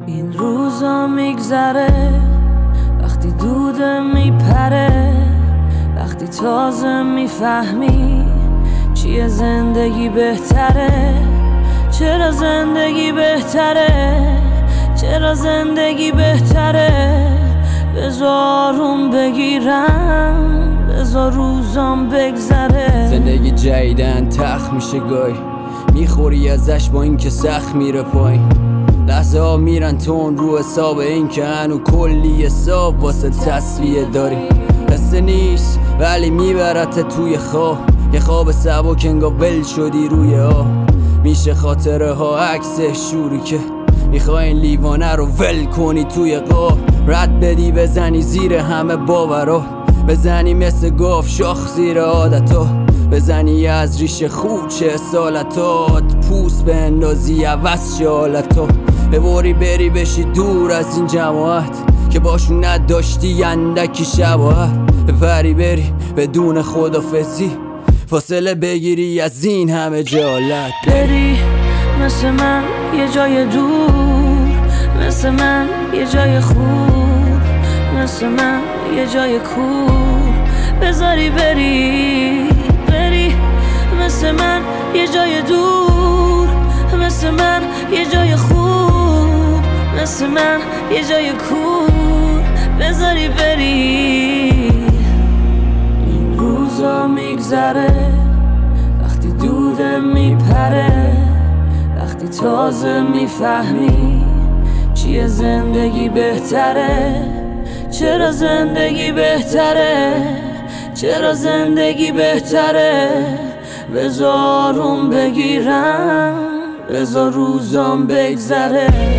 این روزا میگذره وقتی دودم میپره، وقتی تازه میفهمی چیه زندگی بهتره. چرا زندگی بهتره، چرا زندگی بهتره. بذارم بگیرم، بذار روزام بگذره. زندگی جدیدن تخت میشه گاهی، میخوری ازش با این که سخت میره پایین. لحظه ها میرن تون رو حساب این که هنو کلی حساب واسه تصفیه داری. قصه نیست ولی میبرت توی خواب، یه خواب سبک انگار ول شدی روی آب. میشه خاطره ها عکس شوری که میخوای این لیوانه رو ول کنی توی قاب. رد بدی بزنی زیر همه باورات، بزنی مثل گاف شاخ زیر عادتا، بزنی از ریش خوچه سالتات، پوست به اندازی عوض شه حالتا. ببری بری بشی دور از این جماعت که باشون نداشتی اندکی شباهت. بپری بری بدون خدافزی، فاصله بگیری از این همه جالت. بری مثل من یه جای دور، مثل من یه جای خوب، مثل من یه جای کور. بذاری بری، بری مثل من یه جای دور، مثل من یه جای خوب، مثل من یه جای کور. بذاری بری. این روزا میگذره وقتی دودم میپره، وقتی تازه میفهمی چیه زندگی بهتره. چرا زندگی بهتره، چرا زندگی بهتره. بذارم بگیرم، بذار روزام بگذره.